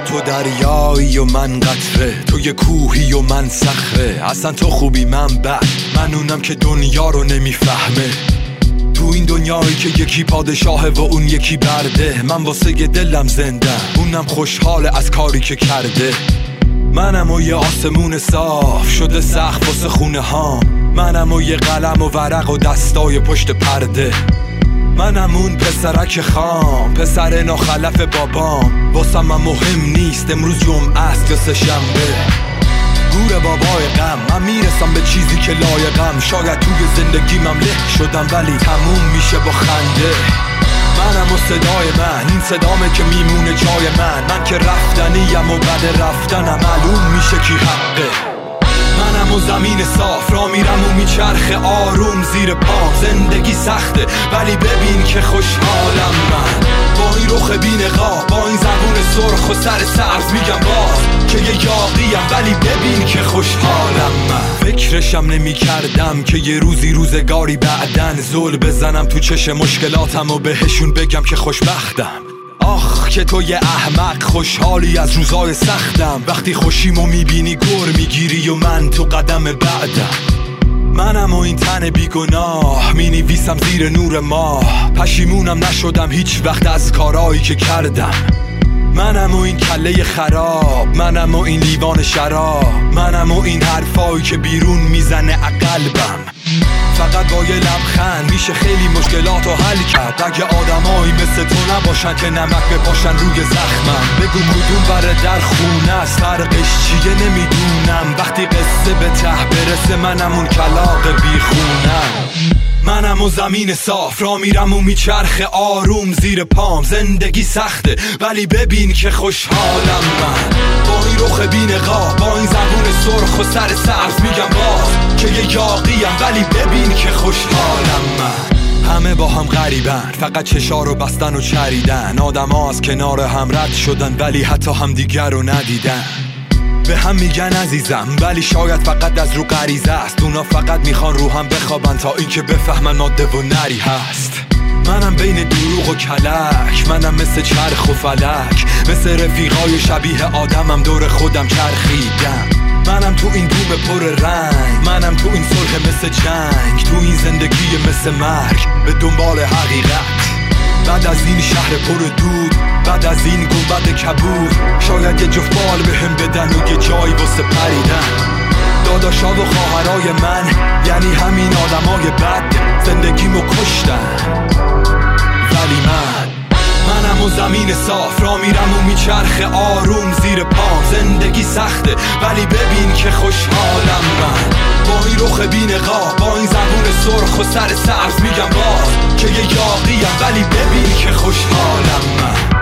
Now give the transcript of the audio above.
تو دریایی و من قطره، تو یه کوهی و من صخره. اصلا تو خوبی من بد، من اونم که دنیا رو نمیفهمه. تو این دنیایی که یکی پادشاهه و اون یکی برده، من واسه دلم زنده، اونم خوشحاله از کاری که کرده. منم و یه آسمون صاف شده سقف واسه خونه هام، منم و یه قلم و ورق و دستای پشت پرده. منم اون پسرک خام، پسر ناخلف بابام. واسم من مهم نیست امروز جمعه است یا سه شنبه. گور بابای غم، من میرسم به چیزی که لایقم. شاید توی زندگیمم له شدم ولی تموم میشه با خنده. منم و صدای من، این صدامه که میمونه جای من که رفتنیم و بعد رفتنم معلوم میشه کی حقه. منم و زمین صاف را میرم و میچرخه آروم زیر پام. زندگی سخته ولی ببین که خوشحالم من. با این رخ بی‌نقاب، با این زبون سرخ و سر سبز میگم باز که یه یاغیم ولی ببین که خوشحالم من. فکرشم نمی کردم که یه روزگاری بعدن زل بزنم تو چش مشکلاتم و بهشون بگم که خوشبختم. آخ که تو یه احمق خوشحالی از روزای سختم. وقتی خوشیمو میبینی گر میگیری و من تو قدم بعدم. منم و این تن بیگناه مینویسم زیر نور ماه. پشیمونم نشدم هیچ وقت از کارایی که کردم. منم و این کله خراب، منم و این لیوان شراب، منم و این حرفایی که بیرون میزنه قلبم. فقط با یه لبخند میشه خیلی مشکلاتو حل کرد. اگه آدمایی مثل تو نباشن که نمک بپاشن روی زخمم. بگو کدوم بره در خونه است، فرقش چیه نمیدونم. وقتی قصه به ته برسه منم اون کلاغ بیخونم. منم و زمین صاف را میرم و میچرخه آروم زیر پام. زندگی سخته ولی ببین که خوشحالم من. با این رخ بی‌نقاب، با این زبون سرخ و سر سبز میگم باز که یه یاغیم ولی ببین که خوشحالم من. همه با هم غریبن، فقط چشا رو بستن و چریدن. آدم ها از کنار هم رد شدن ولی حتی هم دیگر رو ندیدن. به هم میگن عزیزم ولی شاید فقط از رو غریزه است. اونا فقط میخوان رو هم بخوابن تا اینکه بفهمن ماده و نری هست. منم بین دروغ و کلک، منم مثل چرخ و فلک، مثل رفیقای شبیه آدمم دور خودم چرخیدم. منم تو این بوم پر رنگ، منم تو این صلح مثل جنگ، تو این زندگی مثل مرگ به دنبال حقیقت. بعد از این شهر پر دود، بعد از این گنبد کبود، شاید یه جفت بال بهم بدن و یه جایی واسه پریدن. داداشا و خواهرای من یعنی همین آدمای بد زندگیمو کشتن. ولی منم و زمین صاف را میرم و میچرخه آروم زیر پام. زندگی سخته ولی ببین که خوشحالم من. با این رخ بی‌نقاب، با این زبون سرخ و سر سبز میگم باز که یه یاغیم ولی ببین که خوشحالم من.